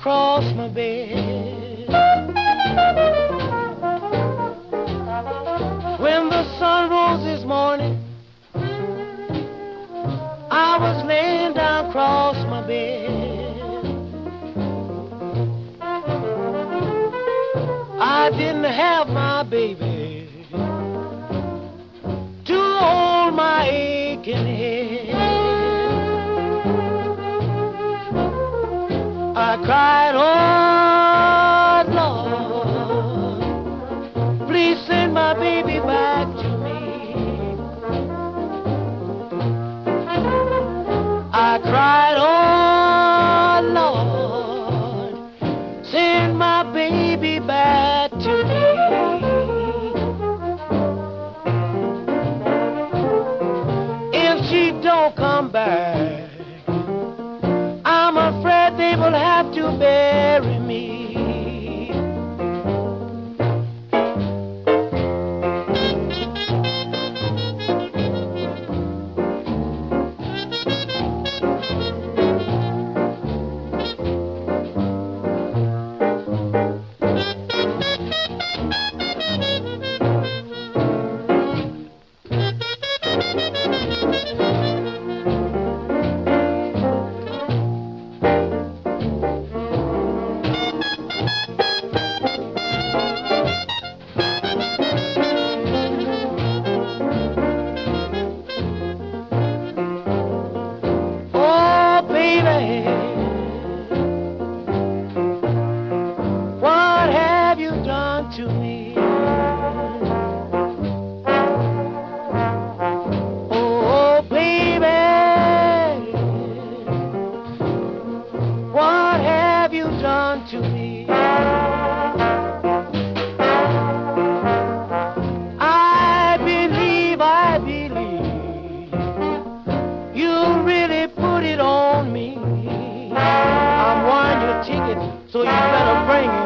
across my bed. When the sun rose this morning, I was laying down across my bed. I didn't have my baby to hold my aching head. I cried, oh Lord, please send my baby back to me. I cried, oh Lord, send my baby back to me. If she don't come back, I'm afraid they will have to bury me. What have you done to me? Oh, baby, what have you done to me? I believe you really put it on me. I'm wanting your ticket, so you better bring it.